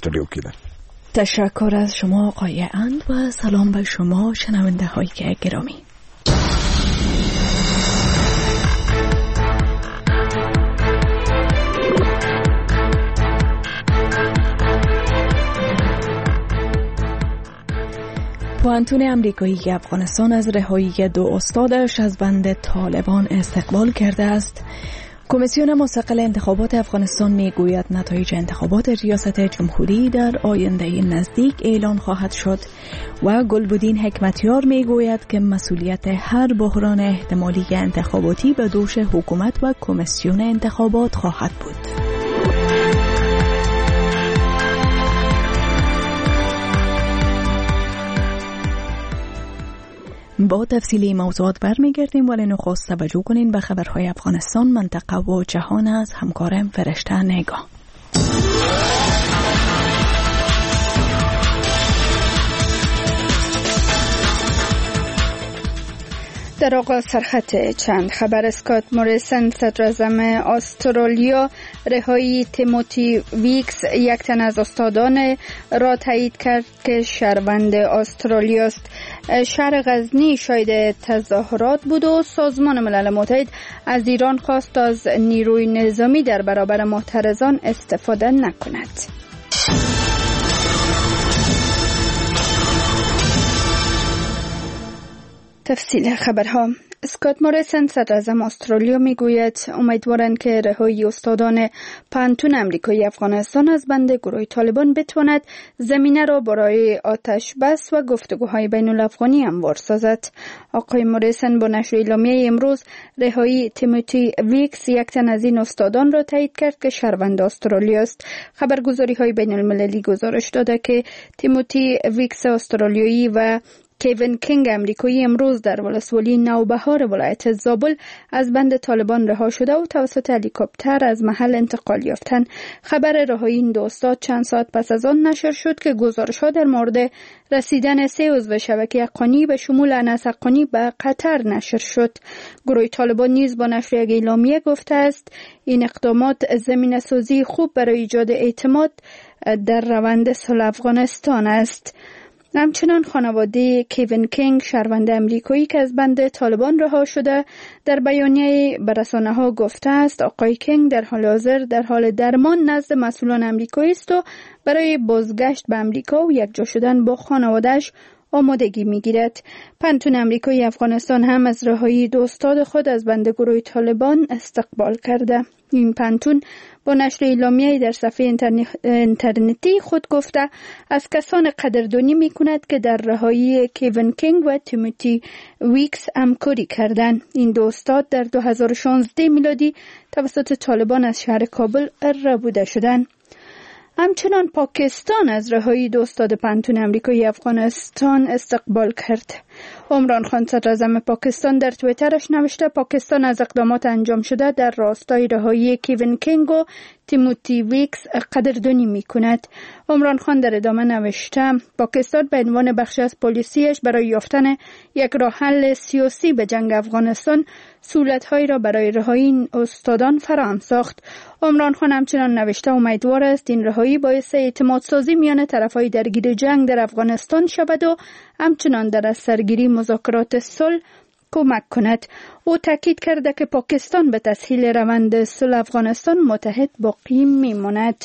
استودیو کی ده. تشکر از شما آقای اند و سلام به شما شنونده های گرامی. پوانتون امریکایی افغانستان از رهایی 2 استادش از بند طالبان استقبال کرده است. کمیسیون مستقل انتخابات افغانستان میگوید نتایج انتخابات ریاست جمهوری در آینده نزدیک اعلان خواهد شد و گلبدین حکمتیار میگوید که مسئولیت هر بحران احتمالی انتخاباتی به دوش حکومت و کمیسیون انتخابات خواهد بود. با تفصیلی موضوعات برمیگردیم، ولی نخست توجه کنین به خبرهای افغانستان، منطقه و جهان از همکارم فرشته نگاه. در آغاز سرخط چند خبر. اسکات موریسن صدراعظم استرالیا رهایی تیموتی ویکس، یک تن از استادان را تایید کرد که شهروند استرالیا است. شهر غزنی شاهد تظاهرات بود و سازمان ملل متحد از ایران خواست از نیروی نظامی در برابر معترضان استفاده نکند. تفصیل خبرها. اسکات موریسن صدراعظم استرالیا میگوید امیدوارند که رهایی استادان پانتون امریکایی افغانستان از بند گروه طالبان بتواند زمینه را برای آتش بس و گفتگوهای بین الافغانی هموار سازد. آقای موریسن با نشر اعلامیه امروز رهایی تیموتی ویکس، یک تن از این استادان را تایید کرد که شهروند استرالیا است. خبرگزاری های بین المللی گزارش داده که تیموتی ویکس استرالیایی و کیوین کینگ امریکایی امروز در ولسوالی نوبهار ولایت زابل از بند طالبان رها شده و توسط هلیکوپتر از محل انتقال یافتند. خبر رهایی این 2 استاد چند ساعت پس از آن نشر شد که گزارش‌ها در مورد رسیدن 3 عضو شبکه حقانی به شمول انس حقانی به قطر نشر شد. گروه طالبان نیز با نشر یک اعلامیه گفته است این اقدامات زمینه‌سازی خوب برای ایجاد اعتماد در روند صلح افغانستان است. همچنان خانواده کیوین کینگ شهروند امریکایی که از بند طالبان رها شده در بیانیه به رسانه‌ها گفته است آقای کینگ در حال حاضر در حال درمان نزد مسئولان امریکایی است و برای بازگشت به امریکا و یکجا شدن با خانواده‌اش آمادگی می‌گیرد. پانتون امریکایی افغانستان هم از رهایی 2 استاد خود از بند گروه طالبان استقبال کرده. این پانتون با نشر اعلامیه در صفحه اینترنتی خود گفته از کسان قدردانی می‌کند که در رهایی کیوین کینگ و تیموتی ویکس همکاری کردند. این 2 استاد در 2016 میلادی توسط طالبان از شهر کابل ربوده شدند. همچنان پاکستان از رهایی 2 استاد پانتون امریکایی افغانستان استقبال کرد. عمران خان صدراعظم پاکستان در توییترش نوشته پاکستان از اقدامات انجام شده در راستای رهایی کیوین کینگ و تیموتی ویکس قدردانی می‌کند. عمران خان در ادامه نوشته پاکستان به عنوان بخشی از پالیسیش برای یافتن یک راه حل سیاسی به جنگ افغانستان سهولت‌هایی را برای رهایی این استادان فراهم ساخت. عمران خان همچنان نوشته امیدوار است این رهایی باعث اعتماد سازی میان طرف‌های درگیر جنگ در افغانستان شود و همچنان در از سرگیری مذاکرات صلح کمک کند. او تاکید کرده که پاکستان به تسهیل روند صلح افغانستان متحد باقی میماند.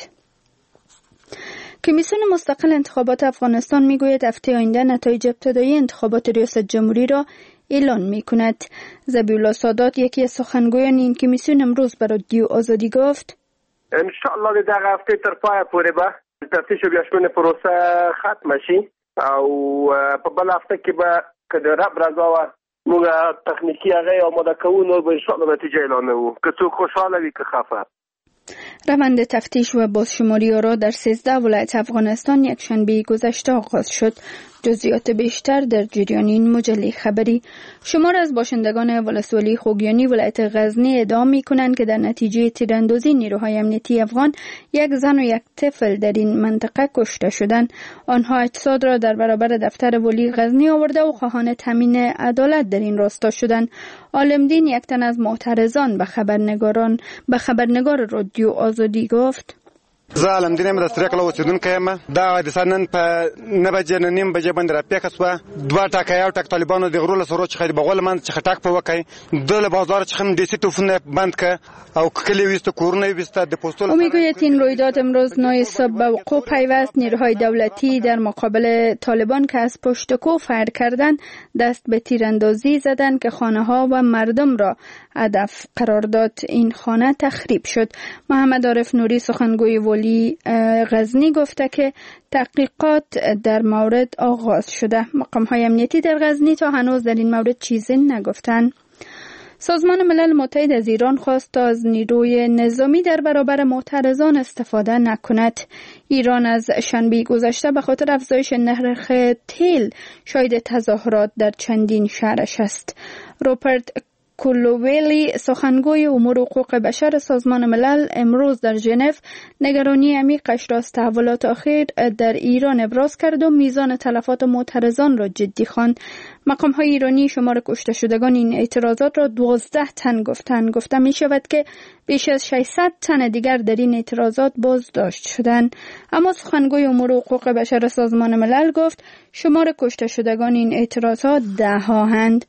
کمیسیون مستقل انتخابات افغانستان میگوید هفته آینده نتایج ابتدایی انتخابات ریاست جمهوری را اعلان میکند. ذبیحالله سادات یکی از سخنگویان این کمیسیون امروز به رادیو آزادی گفت ان شاء الله در هفته تر پای پورې به تفتیش و بیاشمن پروسه ختم شي او په بل هفته کې به کله رب رضا و موږ تخنیکی هغه آماده کوو نو به ان شاء الله نتیجه اعلانوو که څوک خوشحاله وي که خفه. روند تفتیش و بازشماری آرا در 13 ولایت افغانستان یک شنبه گذشته آغاز شد. جزئیات بیشتر در جریان این مجله خبری. شمار از باشندگان ولسوالی خوگیانی ولایت غزنی ادعا می‌کنند که در نتیجه تیراندازی نیروهای امنیتی افغان یک زن و یک طفل در این منطقه کشته شدند. آنها اجساد را در برابر دفتر ولی غزنی آورده و خواهان تامین عدالت در این راستا شدند. عالمدین یک تن از معترضان به خبرنگار رادیو آزادی گفت زه علمدین یم د سره کله اوسیدونکی یم. دا حادثه نن په 9:30 باندې راپیښه شوه. دوه ټاکه یو ټاک طالبانو د غرو له سرو څخه د بغول منځ څخه ټاک په وکړ. د له بازار څخه د سیتوفونه بند کړ او کلی ویست کورونه ویست د پستول. میگوید این رویداد امروز 9 صبح به وقوع پیوست. نیروهای دولتی در مقابل طالبان که از پشت کوه فایر کردند دست به تیراندازی زدند که خانه‌ها و مردم را هدف قرار داد. این خانه تخریب شد. محمد عارف نوری سخنگوی ولی غزنی گفته که تحقیقات در مورد آغاز شده. مقام‌های امنیتی در غزنی تا هنوز در این مورد چیزی نگفتند. سازمان ملل متحد از ایران خواست تا از نیروی نظامی در برابر معترضان استفاده نکند. ایران از شنبه گذشته به خاطر افزایش نرخ تیل شاهد تظاهرات در چندین شهرش است. روپرت کولوویلی سخنگوی امور حقوق بشر سازمان ملل امروز در ژنو نگرانی عمیقش را از تحولات اخیر در ایران ابراز کرد و میزان تلفات معترضان را جدی خواند. مقام‌های ایرانی شمار کشته شدگان این اعتراضات را 12 تن گفتند. گفته می شود که بیش از 600 تن دیگر در این اعتراضات بازداشت شدند. اما سخنگوی امور حقوق بشر سازمان ملل گفت شمار کشته شدگان این اعتراضات 10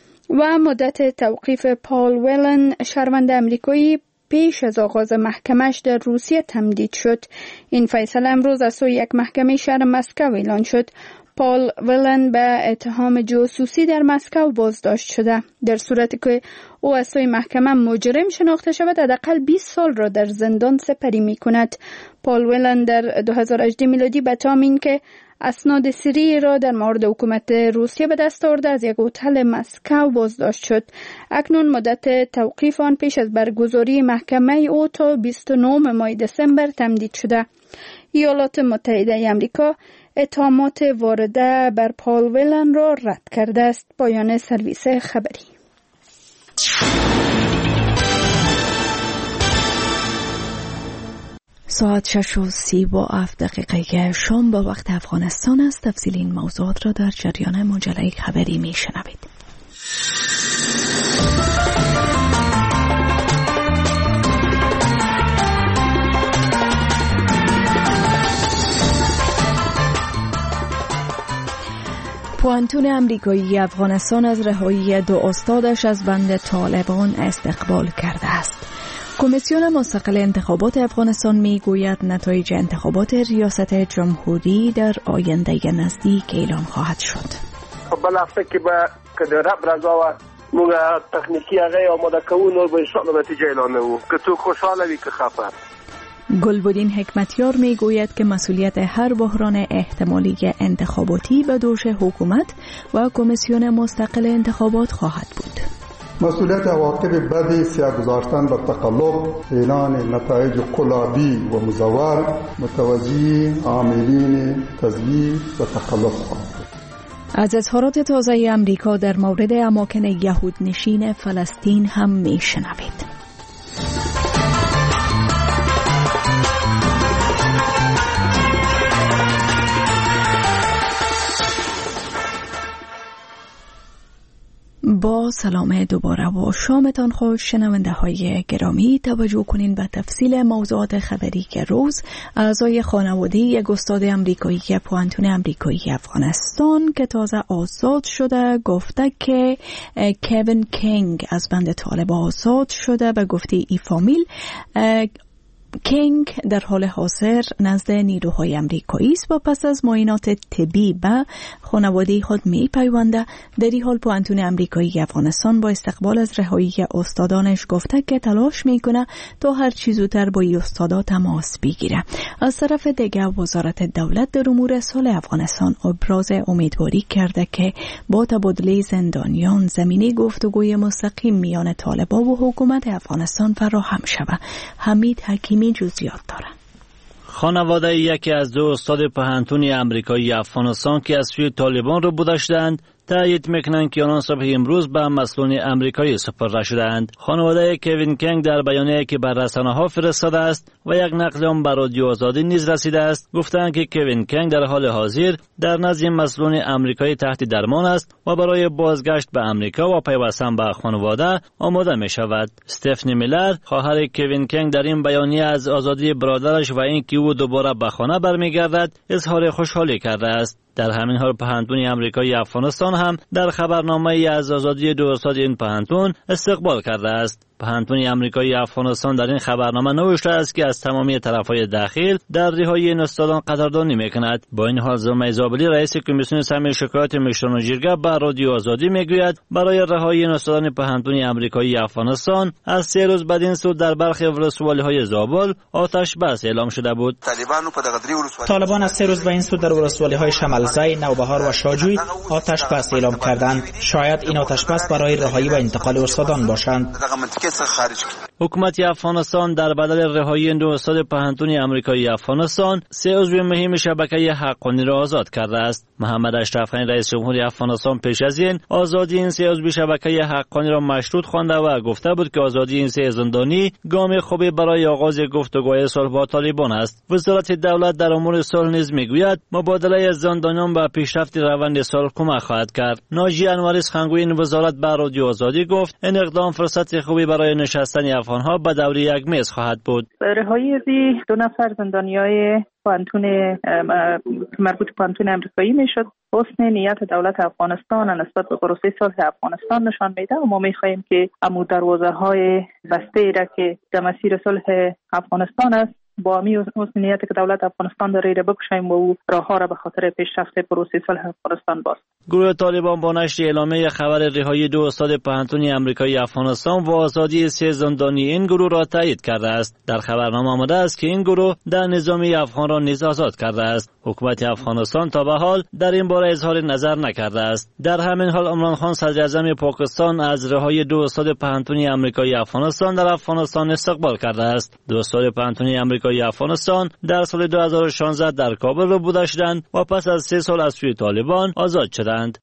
و مدت توقیف پال ولن شهروند امریکایی پیش از آغاز محکمش در روسیه تمدید شد. این فیصله امروز از سوی یک محکمه شهر مسکو اعلان شد. پال ولن به اتهام جاسوسی در مسکو بازداشت شده. در صورتی که او از سوی محکمه مجرم شناخته شود حداقل 20 سال را در زندان سپری می کند. پال ولن در 2018 میلادی به اتهام این که اسناد سری را در مورد حکومت روسیه به دست آورده از یک هتل مسکو بازداشت شد. اکنون مدت توقیف آن پیش از برگزاری محکمه او تا 29 ماه دسامبر تمدید شده. ایالات متحده آمریکا اتهامات وارده بر پال ولن را رد کرده است. پایان سرویس خبری. ساعت 6:37 شام با وقت افغانستان است. تفصیل این موضوعات را در جریان مجله خبری می شنوید. پوانتون امریکایی افغانستان از رهایی 2 استادش از بند طالبان استقبال کرده است. کمیسیون مستقل انتخابات افغانستان میگوید نتایج انتخابات ریاست جمهوری در آینده نزدیک اعلام خواهد شد. بل هفته که به رب رضا و موږ تکنیکی هغه آماده کوو نو به انشاءالله نتیجه اعلانوو که څوک خوشحاله وي که خفه. گلبدین حکمتیار میگوید که مسئولیت هر بحران احتمالی انتخاباتی به دوش حکومت و کمیسیون مستقل انتخابات خواهد بود. مسئولیت عواقب بد سیاه گذاشتن به تقلب، اعلان نتایج قلابی و مزور متوجه عاملین تزویر و تقلب خواهد بود. از اظهارات تازه امریکا در مورد اماکن یهود نشین فلسطین هم میشنوید. با سلام دوباره و شامتان خوش شنونده های گرامی. توجه کنین به تفصیل موضوعات خبری که روز اعضای خانواده یک استاد امریکایی پوانتون امریکایی افغانستان که تازه آزاد شده گفته که کوین کینگ از بند طالبان آزاد شده. به گفته ای فامیل کینگ در حال حاضر نزد نیروهای امریکایی است و پس از معاینات طبی به خانواده خود می پیونده. در این حال پوانتون امریکایی افغانستان با استقبال از رهایی استادانش گفته که تلاش میکنه تا هر چه زودتر با این استادا تماس بگیره. از طرف دیگر وزارت دولت در امور صلح افغانستان ابراز امیدواری کرده که با تبادله زندانیان زمینه گفتگوی مستقیم میان طالبان و حکومت افغانستان فراهم شود. حمید حکیمی جزئیات داره. خانواده یکی از 2 استاد پوهنتون امریکایی افغانستان که از سوی طالبان رو بودشتند تایید میکنند که آنان صبح امروز به مسئولین آمریکایی سپرده شدند. خانواده کوین کنگ در بیانیه‌ای که بر رسانه‌ها فرستاده است و یک نقل آن به رادیو آزادی نیز رسیده است، گفتند که کوین کنگ در حال حاضر در نزد مسئولین آمریکایی تحت درمان است و برای بازگشت به آمریکا و پیوستن به خانواده آماده می شود. استفانی میلر، خواهر کوین کنگ، در این بیانیه از آزادی برادرش و اینکه او دوباره به خانه برمیگردد اظهار خوشحالی کرده است. در همین حال پهنتون آمریکایی افغانستان هم در خبرنامه‌ای از آزادی 2 استاد این پهنتون استقبال کرده است. پهنتون آمریکایی افغانستان در این خبرنامه نوشته است که از تمامی طرف‌های داخل در رهایی این استادان قدردانی می‌کند. با این حال زلمه زابلی، رئیس کمیسیون سمی شکایات مشران جرگه به رادیو آزادی میگوید برای رهایی این استادان پهنتون آمریکایی افغانستان از 3 روز بعد این سو در برخی ولسوالی‌های زابل آتش بس اعلام شده بود. طالبان از 3 روز به این سو در ولسوالی‌های شمالزای، نوبهار و شاجوی آتش بس اعلام کردند. شاید این آتش بس برای رهایی و انتقال استادان باشند. حکومت افغانستان در بدل رهایی 2 استاد پهنتون آمریکایی افغانستان 3 عضو مهم شبکه حقانی را آزاد کرده است. محمد اشرف غنی، رئیس جمهور افغانستان، پیش از این آزادی این 3 عضو شبکه حقانی را مشروط خوانده و گفته بود که آزادی این 3 زندانی گام خوبی برای آغاز گفتگوهای صلح با طالبان است. وزارت دولت در امور صلح نیز میگوید مبادله زندانیان به پیشرفت روند صلح کمک خواهد کرد. ناجی انوری، سخنگوی این وزارت، به رادیو آزادی گفت این اقدام فرصت خوبی برای نشستن افغان‌ها به دور یک میز خواهد بود. رهایی 2 نفر زندانیای پانتون مربوط پانتون آمریکایی میشد. حسن نیت دولت افغانستان نسبت به پروسه صلح افغانستان نشان میده و ما میخواهیم که امو دروازه‌های بسته را که در مسیر صلح افغانستان است با امی حسن نیتی که دولت افغانستان داره بکشیم و او راه‌ها را به خاطر پیشرفت پروسه صلح افغانستان باز. گروه طالبان با نشر اعلامیه خبر رهایی 2 استاد پهنتون آمریکایی افغانستان و آزادی 3 زندانی این گروه را تایید کرده است. در خبرنامه آمده است که این گروه در نظامی افغان را نیز آزاد کرده است. حکومت افغانستان تا به حال در این باره اظهار نظر نکرده است. در همین حال عمران خان، صدر اعظم پاکستان، از رهایی 2 استاد پهنتون آمریکایی افغانستان در افغانستان استقبال کرده است. 2 استاد پهنتون آمریکایی افغانستان در سال 2016 در کابل رو بوده شدند و پس از 3 سال از سوی طالبان آزاد شدند.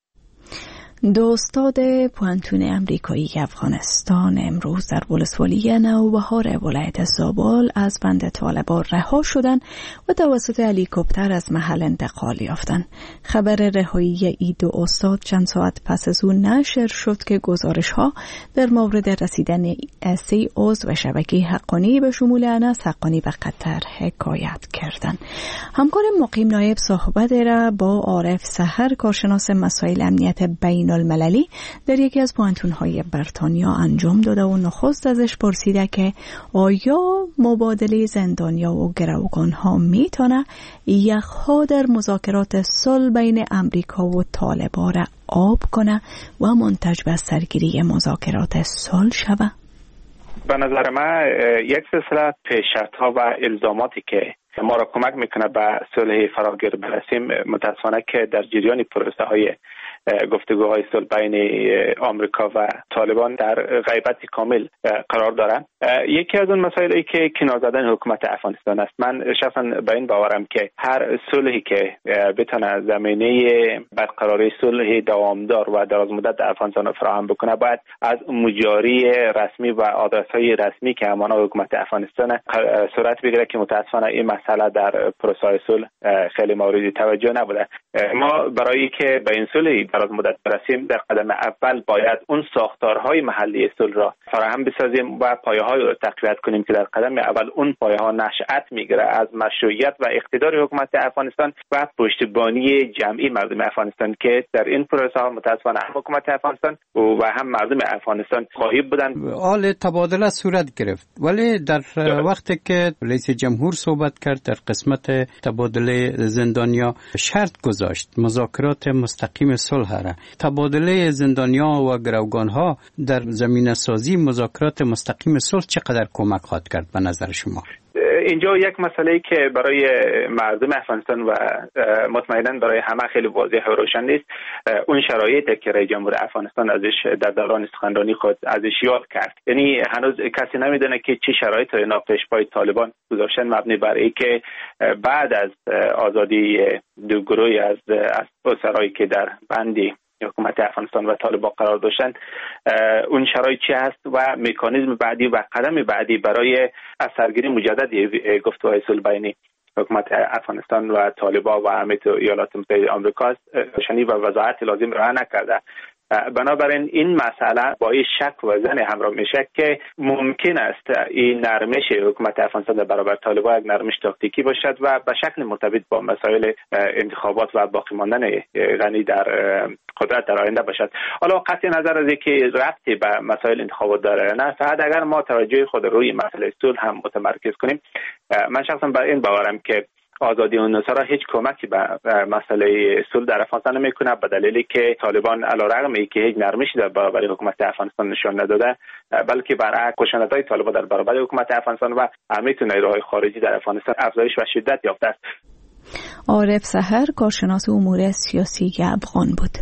2 استاد پوانتون آمریکایی افغانستان امروز در ولسوالی نوبهار ولایت زابل از بند طالبان رها شدند و توسط هلیکوپتر از محل انتقال یافتند. خبر رهایی این 2 استاد چند ساعت پس از او نشر شد که گزارش‌ها در مورد رسیدن 3 عضو شبکه حقانی به شمول انس حقانی به قطر حکایت کردند. همکار مقیم نایب صحبت را با عارف سحر، کارشناس مسائل امنیت بین المللی، در یکی از پوانتون‌های بریتانیا انجام داده و نخست ازش پرسیده که آیا مبادله زندانیا و گروگان‌ها میتونه یخها در مذاکرات صلح بین امریکا و طالبان را آب کنه و منتج به سرگیری مذاکرات صلح شوه؟ به نظر من یک سلسله پیشرفت‌ها و الزاماتی که ما را کمک میکنه به صلح فراگیر برسیم، متاسفانه که در جریان پروسه های گفتگوهای صلح بین آمریکا و طالبان در غیبت کامل قرار دارند. یکی از اون مسائلی که کنار زدن حکومت افغانستان است. من شخصا به این باورم که هر صلحی که بتونه زمینه برقراری صلح دوامدار و دراز مدت در افغانستان فراهم بکنه، باید از مجاری رسمی و آدرس‌های رسمی که امانه حکومت افغانستان صورت بگیره که متاسفانه این مسئله در پروسه صلح خیلی مورد توجه نبوده. ما برای که به این صلح دراز مدت برسیم، در قدم اول باید اون ساختارهای محلی صلح را فراهم بسازیم و پایه‌های را تقویت کنیم که در قدم اول اون پایه‌ها نشأت میگیره از مشروعیت و اقتدار حکومت افغانستان و پشتیبانی جمعی مردم افغانستان که در این پروسه ها متاسفانه هم حکومت افغانستان و هم مردم افغانستان خواهی بودند. حال تبادله صورت گرفت، ولی در وقتی که رئیس جمهور صحبت کرد در قسمت تبادله زندانیا شرط گذاشت مذاکرات مستقیم صلح را. تبادله زندانیا و گروگانها در زمینه سازی مذاکرات مستقیم صلح چقدر کمک خواهد کرد به نظر شما؟ اینجا یک مسئله که برای مردم افغانستان و مطمئنا برای همه خیلی واضح و روشن نیست، اون شرایطی که رئیس جمهور افغانستان ازش در دوران سخنرانی خود ازش یاد کرد. یعنی هنوز کسی نمیدونه که چه شرایطی اینا پیش پای طالبان گذاشتن، مبنی بر اینکه بعد از آزادی 2 گروه از اسرایی که در بندی حکومت افغانستان و طالبان قرار داشتن، اون شرایط چی هست و مکانیزم بعدی و قدم بعدی برای از سرگیری مجدد گفتگوهای صلح بین حکومت افغانستان و طالبان و امنیت ایالات متحده آمریکا روشنی و وضاحت لازم را نکرده. بنابراین این مسئله با این شک و ظن همراه میشه که ممکن است این نرمش حکومت افغانستان در برابر طالبان یک نرمش تاکتیکی باشد و به شکل مرتبط با مسائل انتخابات و باقی ماندن غنی در قدرت در آینده باشد. حالا قطع نظر از اینکه ربطی به مسائل انتخابات داره نه، فقط اگر ما توجه خود روی مسئله صلح هم متمرکز کنیم، من شخصا بر این باورم که آزادی النصارا هیچ کمکی به مسئله صلح در افغانستان نمیکنه، به دلیلی که طالبان علیرغم اینکه هیچ نرمشی در برابر حکومت افغانستان نشان نداده، بلکه برعکس کشندهای طالبان در برابر حکومت افغانستان و امنیت نیروهای خارجی در افغانستان افزایش و شدت یافته است. عارف سحر، کارشناس امور سیاسی افغان بود.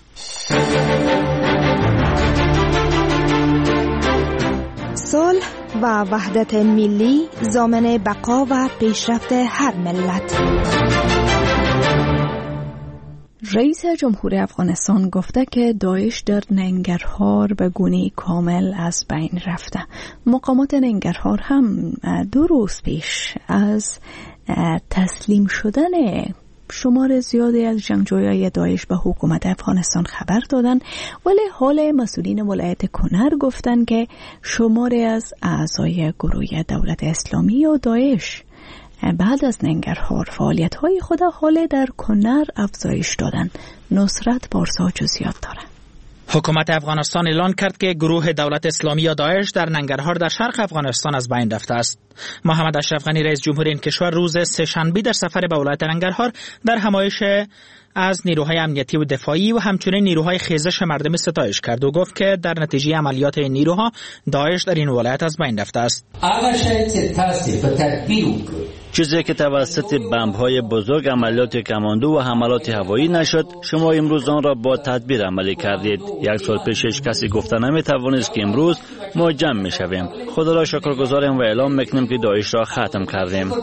صلح و وحدت ملی ضامن بقا و پیشرفت هر ملت. رئیس جمهور افغانستان گفته که داعش در ننگرهار به گونه کامل از بین رفته. مقامات ننگرهار هم 2 روز پیش از تسلیم شدن شمار زیادی از جنگجویان داعش به حکومت افغانستان خبر دادن، ولی حال مسئولین ولایت کنر گفتن که شماری از اعضای گروه دولت اسلامی و داعش بعد از ننگرهار فعالیت‌های خود حال در کنر افزایش دادن. نصرت بارسا جزئیات داره. حکومت افغانستان اعلان کرد که گروه دولت اسلامی یا داعش در ننگرهار در شرق افغانستان از بین رفته است. محمد اشرف غنی رئیس جمهور این کشور روز سه‌شنبه در سفر به ولایت ننگرهار در همایش از نیروهای امنیتی و دفاعی و همچنین نیروهای خیزش مردمی ستایش کرد و گفت که در نتیجه عملیات این نیروها داعش در این ولایت از بین رفته است. چیزی که توسط بمب‌های بزرگ، عملیات کماندو و حملات هوایی نشد، شما امروز آن را با تدبیر عملی کردید. 1 سال پیش هیچ کسی گفته نمی‌توانست که امروز ما جمع می‌شویم. خدا را شکرگزاریم و اعلام می‌کنیم که داعش را ختم کردیم.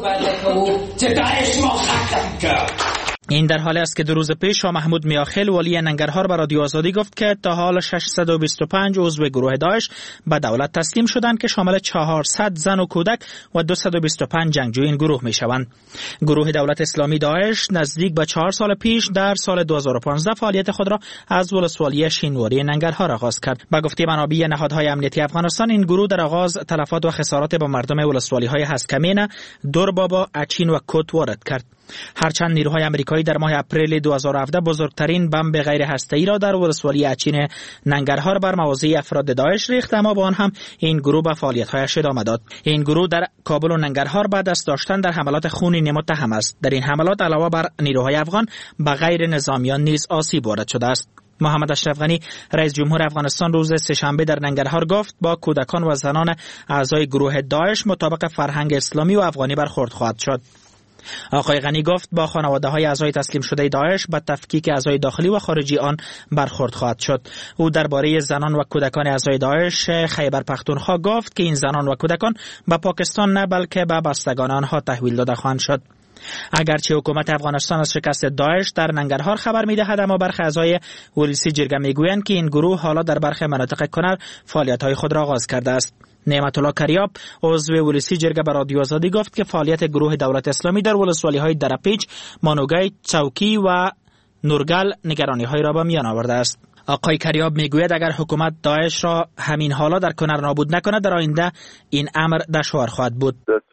این در حالی است که 2 روز پیش شاه محمود میاخیل ولی ننگرهار به رادیو آزادی گفت که تا حال 625 عضو گروه داعش به دولت تسلیم شدند که شامل 400 زن و کودک و 225 جنگجوی این گروه می شوند. گروه دولت اسلامی داعش نزدیک به 4 سال پیش در سال 2015 فعالیت خود را از ولسوالی شینواری ننگرهار آغاز کرد. به گفته منابع نهادهای امنیتی افغانستان، این گروه در آغاز تلفات و خسارات به مردم ولسوالی‌های هسکمین، دوربابا، اچین و کوت وارد کرد. هرچند نیروهای آمریکایی در ماه اپریل 2017 بزرگترین بمب غیر هسته‌ای را در ولسوالی اچین ننگرهار بر مواضع افراد داعش ریخت، اما با آن هم این گروه به فعالیت‌هایش ادامه داد. این گروه در کابل و ننگرهار بعد دست داشتن در حملات خونین متهم است. در این حملات علاوه بر نیروهای افغان به غیر نظامیان نیز آسیب وارد شده است. محمد اشرف غنی رئیس جمهور افغانستان روز سه‌شنبه در ننگرهار گفت با کودکان و زنان اعضای گروه داعش مطابق فرهنگ اسلامی و افغانی برخورد خواهد شد. آقای غنی گفت با خانواده‌های اعضای تسلیم شده داعش به تفکیک اعضای داخلی و خارجی آن برخورد خواهد شد. او درباره زنان و کودکان اعضای داعش خیبر پختونخوا گفت که این زنان و کودکان به پاکستان نه بلکه به بستگان آنها تحویل داده خواهند شد. اگرچه حکومت افغانستان از شکست داعش در ننگرهار خبر می‌دهد، اما برخی اعضای ولسی جرگه می‌گویند که این گروه حالا در برخی مناطق کنر فعالیت‌های خود را آغاز کرده است. نعمت الله کریاب عضو ولسی جرگه به رادیو آزادی گفت که فعالیت گروه دولت اسلامی در ولسوالی‌های درپیچ، مانوگای، چوکی و نورگل نگرانی‌های را به میان آورده است. آقای کریاب میگوید اگر حکومت داعش را همین حالا در کنر نابود نکند، در آینده این امر دشوار خواهد بود.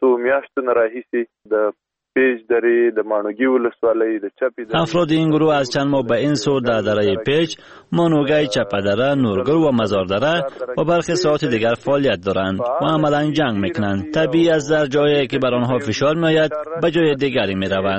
افراد این گروه از چند ماه به این سو در دره پیچ، مانوگای، چپدره، نورگل و مزاردره و برخی ساعات دیگر فعالیت دارند و عملا جنگ میکنند. طبیعی از در جایی که بر آنها فشار میآید به جای دیگری میروند.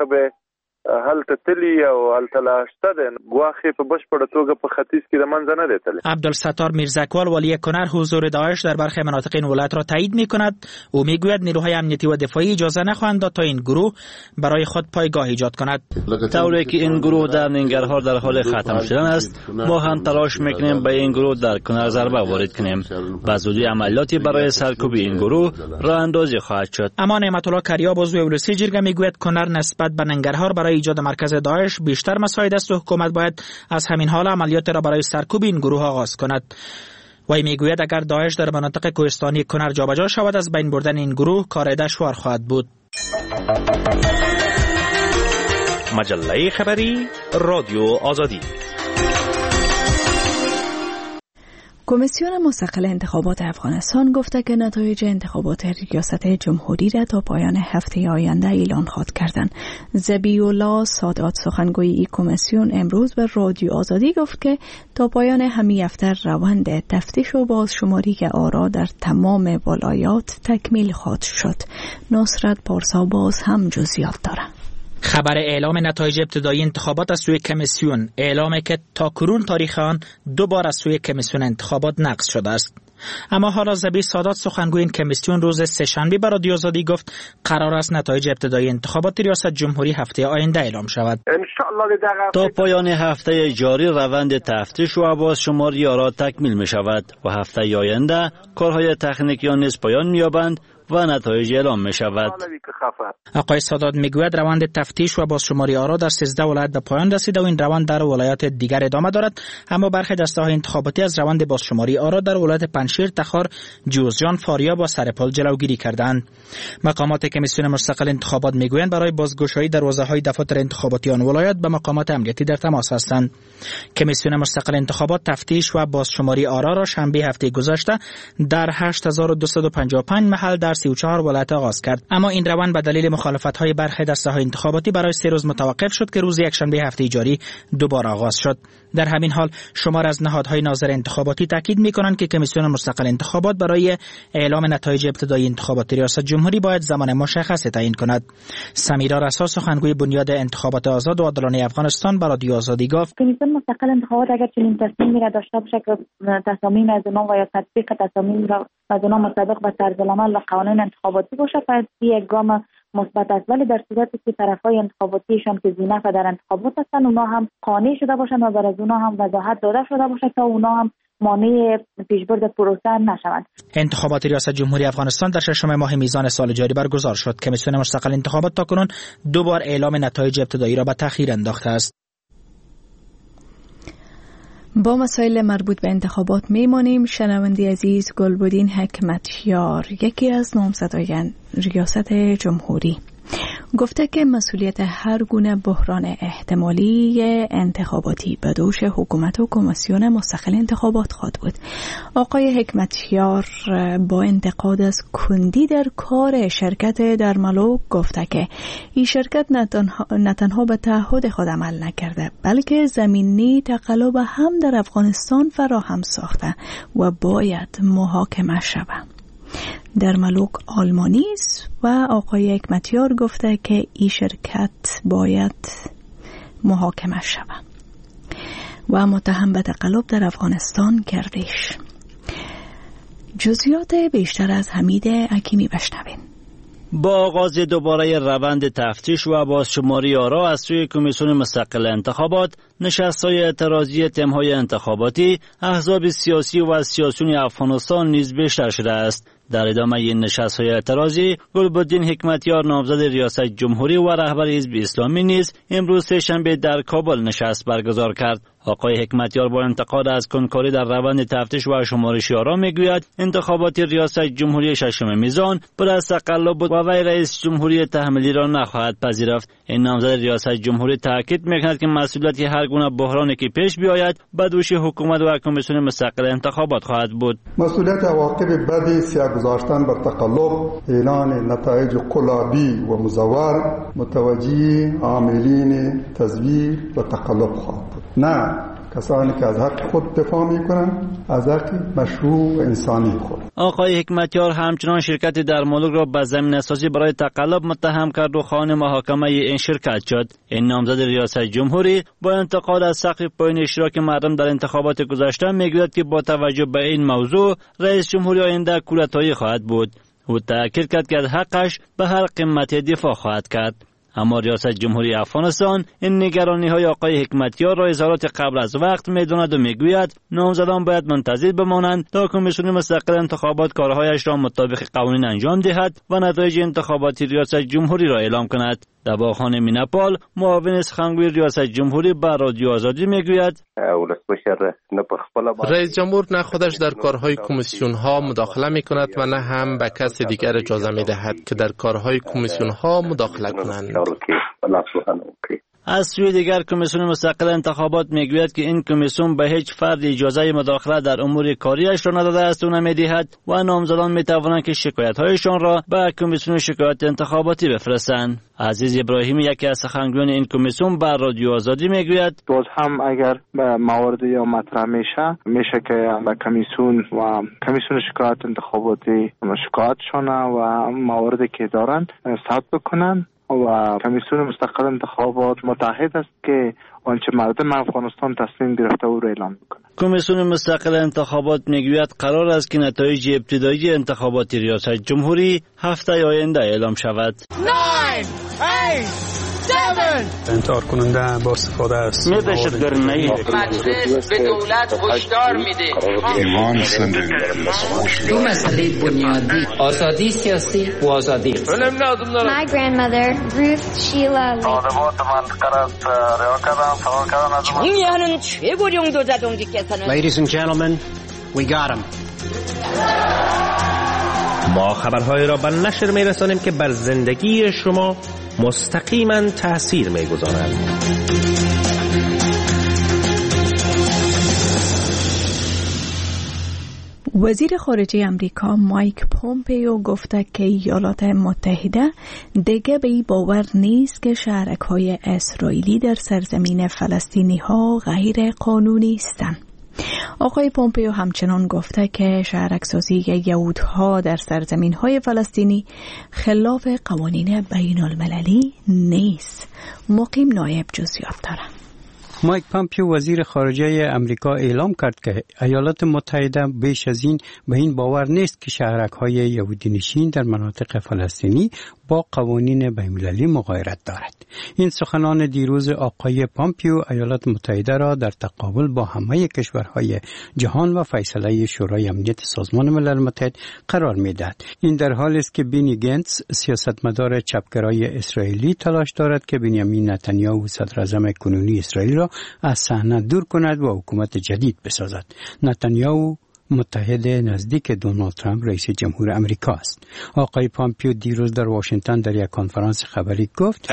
عبدالستار میرزکوال ولی کنر حضور داعش در برخی مناطق این ولایت را تایید میکند. او میگوید نیروهای امنیتی و دفاعی اجازه نخواهند داد تا این گروه برای خود پایگاه ایجاد کند. طوری که این گروه در ننگرهار در حال ختم شدن است، ما هم تلاش میکنیم به این گروه در کنر ضربه وارد کنیم. به زودی عملیاتی برای سرکوب این گروه راه اندازی خواهد شد. اما نعمت الله کریاب عضو ولسی جرگه میگوید کنر نسبت به ننگرهار برای ایجاد مرکز داعش بیشتر مساعد است و حکومت باید از همین حال عملیات را برای سرکوب این گروه آغاز کند. وی میگوید اگر داعش در مناطق کوهستانی کنر جابجا شود، از بین بردن این گروه کار دشوار خواهد بود. مجله خبری رادیو آزادی. کمیسیون مستقل انتخابات افغانستان گفته که نتایج انتخابات ریاست جمهوری را تا پایان هفته آینده اعلام خواهد کردند. ذبیح الله سادات سخنگوی این کمیسیون امروز به رادیو آزادی گفت که تا پایان همین هفته روند تفتیش و بازشماری آرا در تمام ولایات تکمیل خواهد شد. نصرت پارسا باز هم جزئیات دارد. خبر اعلام نتایج ابتدایی انتخابات از سوی کمیسیون اعلامی که تا کنون تاریخ آن 2 بار از سوی کمیسیون انتخابات نقض شده است. اما حالا ذبیح سادات سخنگوی این کمیسیون روز سه‌شنبه به رادیو آزادی گفت قرار است نتایج ابتدایی انتخابات ریاست جمهوری هفته آینده اعلام شود. تا پایان هفته جاری روند تفتیش و بازشماری آرا تکمیل می شود و هفته آینده کارهای تکنیکی آن نیز پایان می یابند و نتایج اعلام می شود. آقای سادات میگوید روند تفتیش و بازشماری آرا در 13 ولایت به پایان رسیده و این روند در ولایات دیگر ادامه دارد، اما برخی دسته‌های انتخاباتی از روند بازشماری آرا در ولایت پنجشیر، تخار، جوزجان، فاریاب و سرپل جلوگیری کردند. مقامات کمیسیون مستقل انتخابات میگویند برای بازگشایی دروازه‌های دفاتر انتخاباتی آن ولایت با مقامات امنیتی در تماس هستند. کمیسیون مستقل انتخابات تفتیش و بازشماری آرا را شنبه هفته گذشته در 8255 محل در 34 ولایت آغاز کرد، اما این روند به دلیل مخالفت‌های برخی دسته‌های انتخاباتی برای 3 روز متوقف شد که روز یکشنبه هفته جاری دوباره آغاز شد. در همین حال شمار از نهادهای ناظر انتخاباتی تاکید می‌کنند که کمیسیون مستقل انتخابات برای اعلام نتایج ابتدایی انتخابات ریاست جمهوری باید زمان مشخصی تعیین کند. سمیرا رسا سخنگوی بنیاد انتخابات آزاد و عادلانه افغانستان به رادیو آزادی گفت کمیسیون مستقل انتخابات اگر چنین تصمیمی را داشته باشه که تصامیم از اونها و یا تطبیق تصامیم را از اونها مطابق با طرزالعمل و قوانین انتخاباتی باشه، پس یک گام مثبت است. ولی در صورتی که طرفای انتخاباتیشان که ذی‌نفع در انتخابات هستند اونها هم قانع شده باشند و بر از اونها هم وضاحت داده شده باشه تا اونها هم مانع پیشبرد پروسه نشوند. انتخابات ریاست جمهوری افغانستان در 6 ماه میزان سال جاری برگزار شد. کمیسیون مستقل انتخابات تاکنون 2 بار اعلام نتایج ابتدایی را به تأخیر انداخته است. با مسائل مربوط به انتخابات میمانیم. شنوندی عزیز، گلبدین حکمتیار، یکی از نامزدایان ریاست جمهوری، گفته که مسئولیت هر گونه بحران احتمالی انتخاباتی به دوش حکومت و کمیسیون مستقل انتخابات خواهد بود. آقای حکمتیار با انتقاد از کندی در کار شرکت در ملوک گفته که این شرکت نه تنها به تعهد خود عمل نکرده بلکه زمینی تقلب هم در افغانستان فراهم ساخته و باید محاکمه شود. در ملوک آلمانی است و آقای حکمتیار گفته که این شرکت باید محاکمه شود و متهم به تقلب در افغانستان کردش. جزئیات بیشتر از حمید حکیمی بشنوین. با آغاز دوباره روند تفتیش و بازشماری آرا از سوی کمیسیون مستقل انتخابات، نشست‌های اعتراضی تم‌های انتخاباتی، احزاب سیاسی و سیاسیون افغانستان نیز بیشتر شده است. در ادامه این نشست‌های اعتراضی، گلبدین حکمتیار نامزد ریاست جمهوری و رهبر حزب اسلامی نیز امروز سه‌شنبه در کابل نشست برگزار کرد. آقای حکمتیار با انتقاد از کنکاری در روند تفتیش و شمارش آرا میگوید انتخابات ریاست جمهوری 6 میزان پر از تقلب بود و وی رئیس جمهوری تحمیلی را نخواهد پذیرفت. این نامزد ریاست جمهوری تاکید میکند که مسئولیت هر گونه بحرانی که پیش بیاید به دوش حکومت و کمیسیون مستقل انتخابات خواهد بود. مسئولیت عواقب بدی سیاه گذاشتن بر تقلب، اعلان نتایج قلابی و مزور متوجه عاملین تزویر و تقلب خواهد بود، نه کسانی که از حق خود دفاع می‌کنند، از حق مشروع و انسانی خود. آقای حکمتیار همچنان شرکت در ملوک را به زمینه‌سازی برای تقلب متهم کرد و خواهان محاکمه این شرکت شد. این نامزد ریاست جمهوری با انتقاد از سقف پایین اشتراک مردم در انتخابات گذشته میگوید که با توجه به این موضوع رئیس جمهوری آینده کودتایی خواهد بود. او تاکید کرد که از حقش به هر قیمتی دفاع خواهد کرد. اما ریاست جمهوری افغانستان این نگرانی‌های آقای حکمتیار را اظهارات قبل از وقت می‌داند و می‌گوید نامزدان باید منتظر بمانند تا کمیسیون مستقل انتخابات کارهایش را مطابق قوانین انجام دهد و نتایج انتخاباتی ریاست جمهوری را اعلام کند. دباخان میناپال معاون سخنگوی ریاست جمهوری به رادیو آزادی میگوید رئیس جمهور نه خودش در کارهای کمیسیون ها مداخله می کند و نه هم به کسی دیگر اجازه می دهد که در کارهای کمیسیون ها مداخله کنند. از سوی دیگر کمیسیون مستقل انتخابات میگوید که این کمیسیون به هیچ فرد اجازه مداخله در امور کاریش را نداده است و نمیدهد و نامزدان میتوانند که شکایت‌هایشان را به کمیسیون شکایت انتخاباتی بفرستند. عزیز ابراهیمی یکی از سخنگویان این کمیسیون به رادیو آزادی میگوید باز هم اگر به موارد یا مطرح میشه که به کمیسیون و کمیسیون شکایت انتخاباتی شکایتشان و مواردی که دارند ثبت بکنند و کمیسیون مستقل انتخابات متعهد است که آنچه مردم افغانستان تصمیم گرفته او را اعلام بکنه. کمیسیون مستقل انتخابات میگوید قرار است که نتایج ابتدایی انتخابات ریاست جمهوری هفته آینده اعلام شود. 9 8 7 انتحار کننده با استفاده است. مجلس به دولت هشدار میده. دو مسئله بنیادی آزادی سیاسی و آزادی. My grandmother Ruth Sheila 정의하는 최고령 도자동지께서는 Ladies and gentlemen, we got him. ما خبرهای را به نشر میرسانیم که بر زندگی شما مستقیما تأثیر میگذارند. وزیر خارجه امریکا مایک پومپیو گفته که ایالات متحده دیگه به این باور نیست که شهرک‌های اسرائیلی در سرزمین فلسطینی ها غیر قانونی هستند. آقای پومپیو همچنان گفته که شهرک‌سازی یهودها در سرزمین‌های فلسطینی خلاف قوانین بین المللی نیست. مقیم نایب جزئیات دارد. مایک پومپیو وزیر خارجه امریکا اعلام کرد که ایالات متحده بیش از این به این باور نیست که شهرک‌های یهودی نشین در مناطق فلسطینی با قوانین بین‌المللی مغایرت دارد. این سخنان دیروز آقای پومپیو ایالات متحده را در تقابل با همه کشورهای جهان و فیصله شورای امنیت سازمان ملل متحد قرار می‌دهد. این در حالی است که بینی گنتس سیاستمدار چپگرای اسرائیلی تلاش دارد که بنیامین نتانیاهو صدراعظم کنونی اسرائیل را از صحنه دور کند و حکومت جدید بسازد. نتانیاهو متحد نزدیک دونالد ترامپ رئیس جمهور امریکا است. آقای پومپیو دیروز در واشنگتن در یک کنفرانس خبری گفت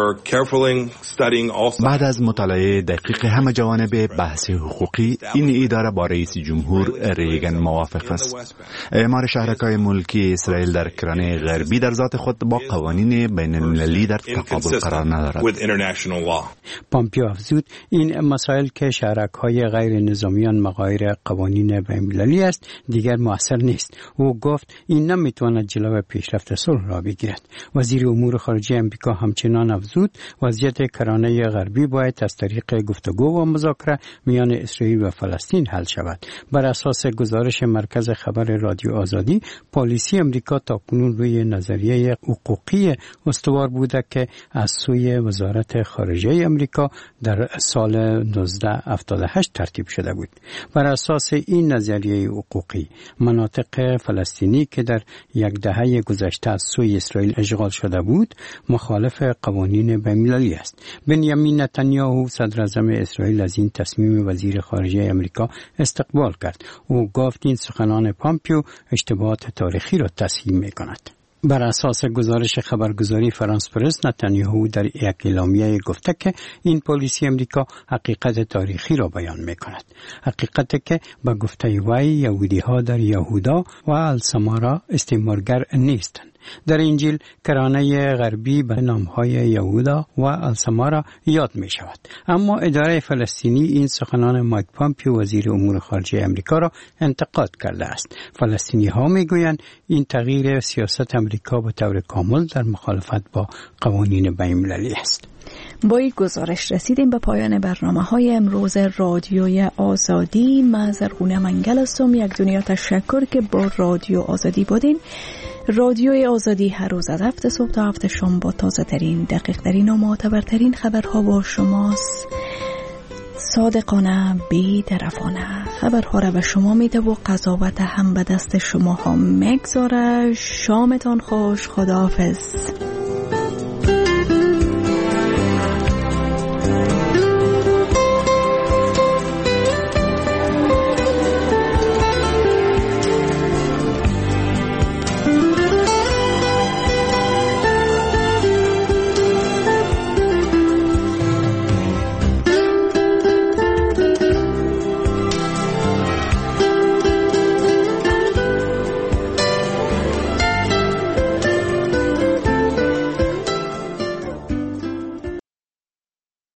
بعد از مطالعه دقیق همه جوانب بحث حقوقی این اداره با رئیس جمهور ریگن موافق است. اعمار شهرک‌های ملکی اسرائیل در کرانه غربی در ذات خود با قوانین بین المللی در تقابل قرار ندارد. پومپیو افزود این مسائل که شهرک‌های غیر نظامیان مغایر قوانین بین است دیگر مؤثر نیست. او گفت این نمیتواند جلو پیشرفت صلح را بگیرد. وزیر امور خارجه امریکا همچنان افزود وضعیت کرانه غربی باید از طریق گفتگو و مذاکره میان اسرائیل و فلسطین حل شود. بر اساس گزارش مرکز خبر رادیو آزادی، پالیسی امریکا تاکنون روی نظریه حقوقی استوار بوده که از سوی وزارت خارجه امریکا در سال 1978 ترتیب شده بود. بر اساس این نظریه حقوقی مناطق فلسطینی که در یک دهه گذشته از سوی اسرائیل اشغال شده بود مخالف قوانین بین‌المللی است. بنیامین نتانیاهو صدراعظم اسرائیل از این تصمیم وزیر خارجه امریکا استقبال کرد. او گفت این سخنان پومپیو اشتباهات تاریخی را تصحیح می‌کند. بر اساس گزارش خبرگزاری فرانس پرس، نتانیاهو در یک اعلامیه گفته که این پالیسی امریکا حقیقت تاریخی را بیان می‌کند. حقیقتی که به گفته وی یهودی‌ها در یهودا و السمارا استعمارگر نیستند. در انجیل کرانه غربی به نامهای یهودا و السمارا یاد می شود. اما اداره فلسطینی این سخنان مایک پومپیو وزیر امور خارجه امریکا را انتقاد کرده است. فلسطینی ها می گویند این تغییر سیاست امریکا به طور کامل در مخالفت با قوانین بین المللی است. با این گزارش رسیدیم به پایان برنامه‌های امروز رادیوی آزادی. من زرغونه منگل هستم. یک دنیا تشکر که با رادیو آزادی بودین. رادیوی آزادی هر روز از 7 صبح تا 7 شام با تازه ترین، دقیق ترین و معتبرترین خبرها با شماست. صادقانه، بی‌طرفانه خبرها را به شما میده و قضاوت هم به دست شما ها میگذاره. شامتان خوش. خداحافظ.